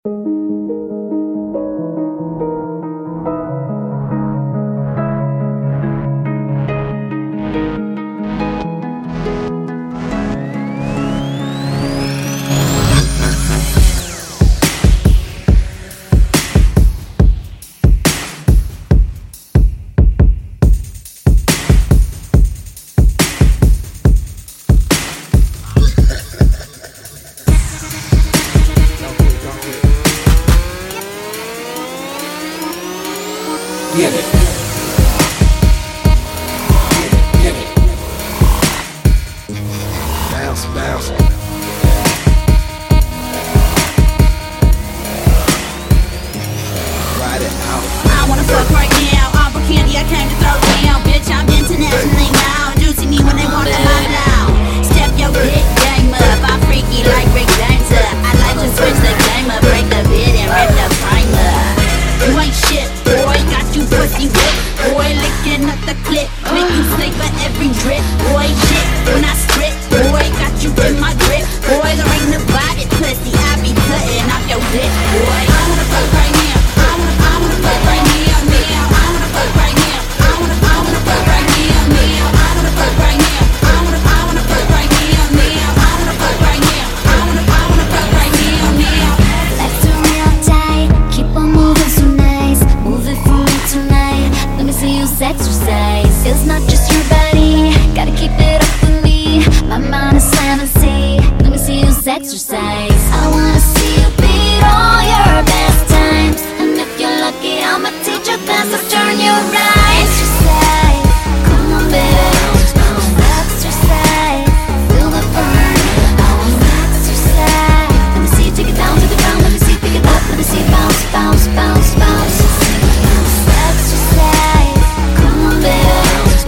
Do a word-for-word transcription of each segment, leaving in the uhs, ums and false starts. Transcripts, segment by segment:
Get it. Get it. Bounce, bounce. Ride it out. I wanna fuck right now. Arbor candy, I came to throw down. Bitch, I'm internationally now. Do see me when they wanna lie down. Step your dick game up. I'm freaky like Rick James up. I like to switch the game up, break the bid and rip the frame up. You ain't shit, boy, got you pussy whip. Boy, licking up the clip, make you sleep for every drip. Boy, shit, when I strip, boy, got you in my grip. Boy, there ain't no body pussy, I be cutting off your dick, boy. I wanna fuck right now, I wanna, I wanna fuck right now, now. I wanna fuck right now, I wanna, I wanna fuck right now, now. I wanna fuck right now, I wanna, I wanna fuck right now, now. I wanna fuck right now, I wanna, I wanna fuck right now, now. Let's do real tight, keep on moving so nice. Move it for me tonight, let me see you exercise. It's not just your body, gotta keep it up with me. My mind is fantasy, let me see you exercise. I wanna see you beat all your best times. And if you're lucky, I'ma teach you dance, so turn you right. Exercise, come on baby. Exercise, feel the burn. I wanna exercise. Let me see you take it down to the ground, let me see you pick it up, let me see you bounce, bounce, bounce, bounce. Exercise, come on baby.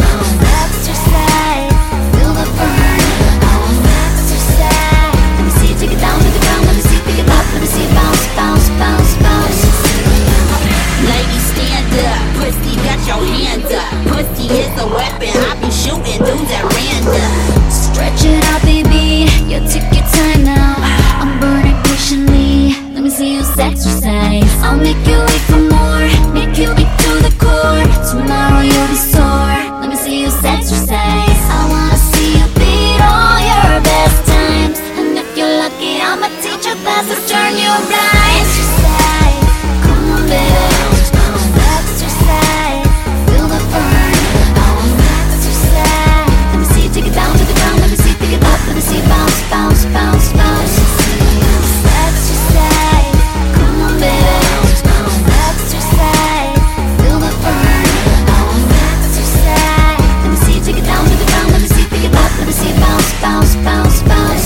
Exercise, feel the burn. I wanna exercise. Let me see you take it down to the ground, let me see you pick it up, let me see you bounce, bounce, bounce, bounce. Ladies, stand up, pussy, got your hands up. Pussy is a weapon, I be shooting dudes at random. Stretch it out, baby, you take your time now. I'm burning patiently, let me see you exercise. I'll make you wait for more, make you beat to the core. Tomorrow you'll be sore, let me see you exercise. I wanna see you beat all your best times. And if you're lucky, I'ma teach you fast to turn you right. Exercise, come on baby. Exercise, feel the burn. I wanna exercise. Let me see you take it down to the ground, let me see you pick it up, let me see you bounce, bounce, bounce, bounce. Exercise, come on baby. Exercise, feel the burn. I wanna exercise. Let me see you take it down to the ground, let me see you pick it up, let me see you bounce, bounce, bounce, bounce.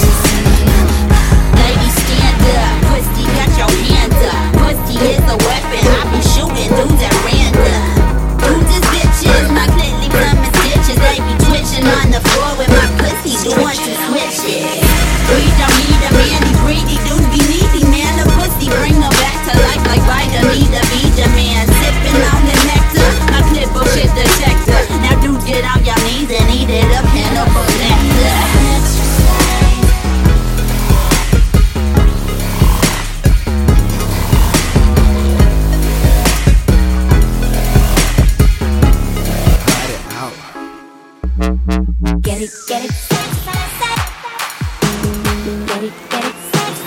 Ladies, stand up, pussy, got your hands up. Pussy is a weapon, I be shooting dudes at random. Dudes is bitches, my clit leave them in stitches. They be twitching on the floor with my pussy doing two switches. We don't need a man, these greedy dudes be needy, man. The pussy bring them back to life like vitamin to be the man. Sipping on the nectar, my clip bullshit detector. Now dudes get on your knees and eat it up, cannibal nectar. Ride it out. Get it, get it. Get it, get it.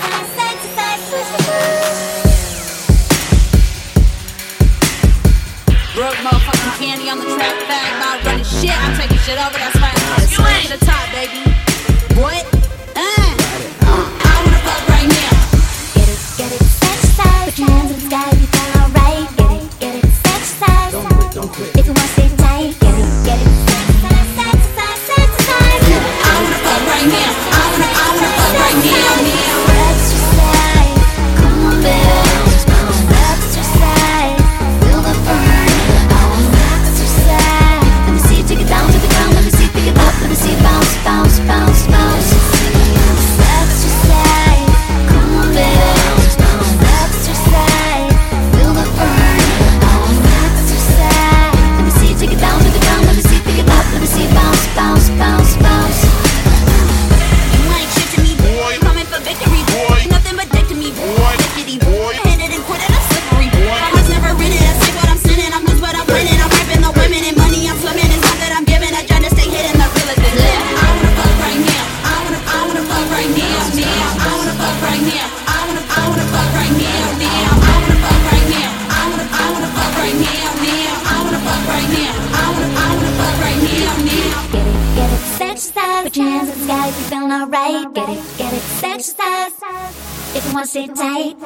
Broke motherfucking candy on the trap bag, about running shit. I'm taking shit over, that's right. You ain't to the top, baby. What? Uh. I wanna fuck right now. Get it, get it, exercise. Put your hands in the sky if you feel alright. Get it, get it, exercise. Don't quit, don't quit. If you wanna stay tight, get it, get it, exercise, exercise, exercise. I wanna fuck right now. I wanna, I wanna fuck right now, now. Exercise, come on baby. Exercise, feel the burn. I wanna exercise. Let me see you take it down to the ground, let me see you pick it up, let me see you bounce, bounce, right. Get it, get it, exercise. If you wanna sit tight,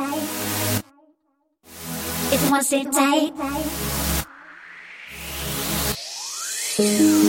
if you wanna sit tight.